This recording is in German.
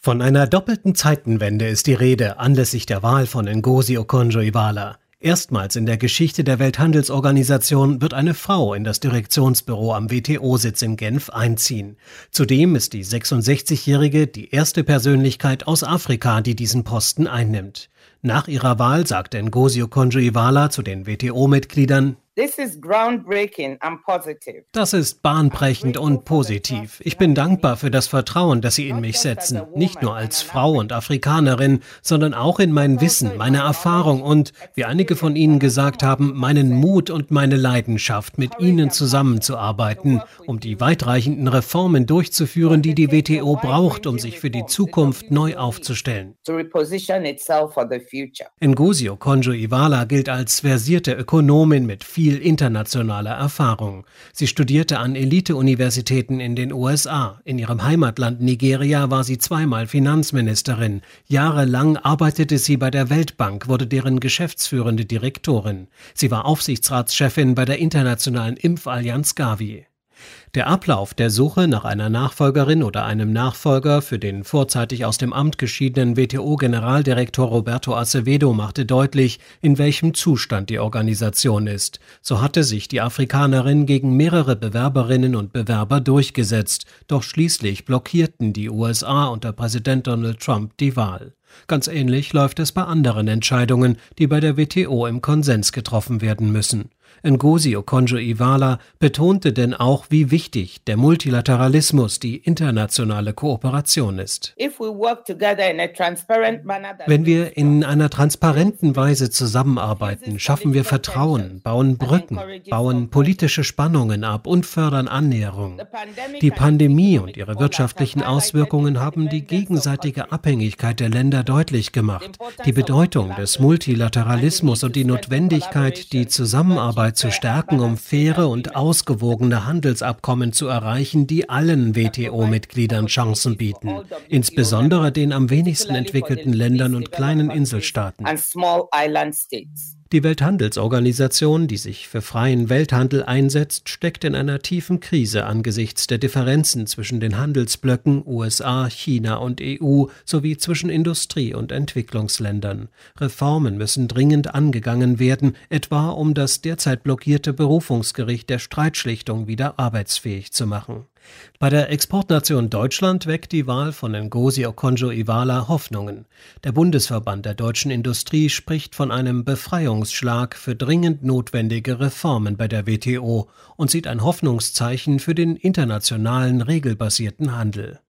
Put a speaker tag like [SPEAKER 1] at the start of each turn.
[SPEAKER 1] Von einer doppelten Zeitenwende ist die Rede anlässlich der Wahl von Ngozi Okonjo-Iweala. Erstmals in der Geschichte der Welthandelsorganisation wird eine Frau in das Direktionsbüro am WTO-Sitz in Genf einziehen. Zudem ist die 66-Jährige die erste Persönlichkeit aus Afrika, die diesen Posten einnimmt. Nach ihrer Wahl sagte Ngozi Okonjo-Iweala zu den WTO-Mitgliedern: Das ist bahnbrechend und positiv. Ich bin dankbar für das Vertrauen, das Sie in mich setzen. Nicht nur als Frau und Afrikanerin, sondern auch in mein Wissen, meine Erfahrung und, wie einige von Ihnen gesagt haben, meinen Mut und meine Leidenschaft, mit Ihnen zusammenzuarbeiten, um die weitreichenden Reformen durchzuführen, die die WTO braucht, um sich für die Zukunft neu aufzustellen. Ngozi Okonjo-Iweala gilt als versierte Ökonomin mit viel internationaler Erfahrung. Sie studierte an Elite-Universitäten in den USA. In ihrem Heimatland Nigeria war sie zweimal Finanzministerin. Jahrelang arbeitete sie bei der Weltbank, wurde deren geschäftsführende Direktorin. Sie war Aufsichtsratschefin bei der internationalen Impfallianz Gavi. Der Ablauf der Suche nach einer Nachfolgerin oder einem Nachfolger für den vorzeitig aus dem Amt geschiedenen WTO-Generaldirektor Roberto Azevedo machte deutlich, in welchem Zustand die Organisation ist. So hatte sich die Afrikanerin gegen mehrere Bewerberinnen und Bewerber durchgesetzt, doch schließlich blockierten die USA unter Präsident Donald Trump die Wahl. Ganz ähnlich läuft es bei anderen Entscheidungen, die bei der WTO im Konsens getroffen werden müssen. Ngozi Okonjo-Iweala betonte denn auch, wie wichtig der Multilateralismus, die internationale Kooperation ist. Wenn wir in einer transparenten Weise zusammenarbeiten, schaffen wir Vertrauen, bauen Brücken, bauen politische Spannungen ab und fördern Annäherung. Die Pandemie und ihre wirtschaftlichen Auswirkungen haben die gegenseitige Abhängigkeit der Länder deutlich gemacht, die Bedeutung des Multilateralismus und die Notwendigkeit, die Zusammenarbeit zu stärken, um faire und ausgewogene Handelsabkommen zu erreichen, die allen WTO-Mitgliedern Chancen bieten, insbesondere den am wenigsten entwickelten Ländern und kleinen Inselstaaten. Die Welthandelsorganisation, die sich für freien Welthandel einsetzt, steckt in einer tiefen Krise angesichts der Differenzen zwischen den Handelsblöcken USA, China und EU sowie zwischen Industrie- und Entwicklungsländern. Reformen müssen dringend angegangen werden, etwa um das derzeit blockierte Berufungsgericht der Streitschlichtung wieder arbeitsfähig zu machen. Bei der Exportnation Deutschland weckt die Wahl von Ngozi Okonjo-Iweala Hoffnungen. Der Bundesverband der deutschen Industrie spricht von einem Befreiungsschlag für dringend notwendige Reformen bei der WTO und sieht ein Hoffnungszeichen für den internationalen regelbasierten Handel.